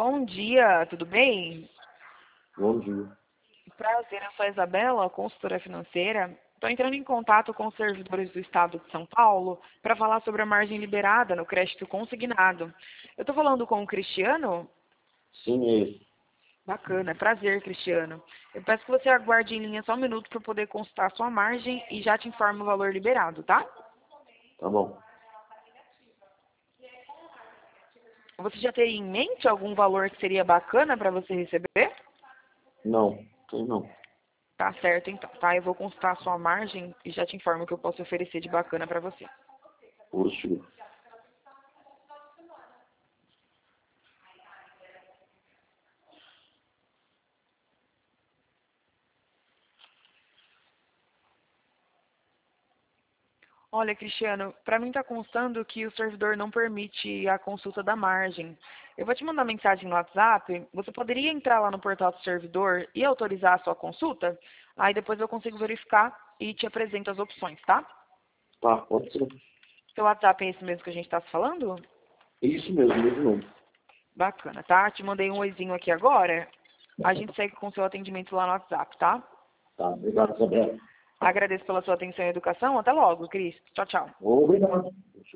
Bom dia, tudo bem? Bom dia. Prazer, eu sou a Isabela, consultora financeira. Estou entrando em contato com os servidores do Estado de São Paulo para falar sobre a margem liberada no crédito consignado. Eu estou falando com o Cristiano? Sim, é isso. Bacana, prazer, Cristiano. Eu peço que você aguarde em linha só um minuto para poder consultar a sua margem e já te informo o valor liberado, tá? Tá bom. Você já teria em mente algum valor que seria bacana para você receber? Não, tem não. Tá certo, então, tá? Eu vou consultar a sua margem e já te informo o que eu posso oferecer de bacana para você. Oxe. Olha, Cristiano, para mim está constando que o servidor não permite a consulta da margem. Eu vou te mandar mensagem no WhatsApp. Você poderia entrar lá no portal do servidor e autorizar a sua consulta? Aí depois eu consigo verificar e te apresento as opções, tá? Tá, pode ser. Seu WhatsApp é esse mesmo que a gente está falando? Isso mesmo nome. Bacana, tá? Te mandei um oizinho aqui agora. A gente segue com o seu atendimento lá no WhatsApp, tá? Tá, obrigado, Isabela. Agradeço pela sua atenção e educação. Até logo, Cris. Tchau, tchau. Obrigado.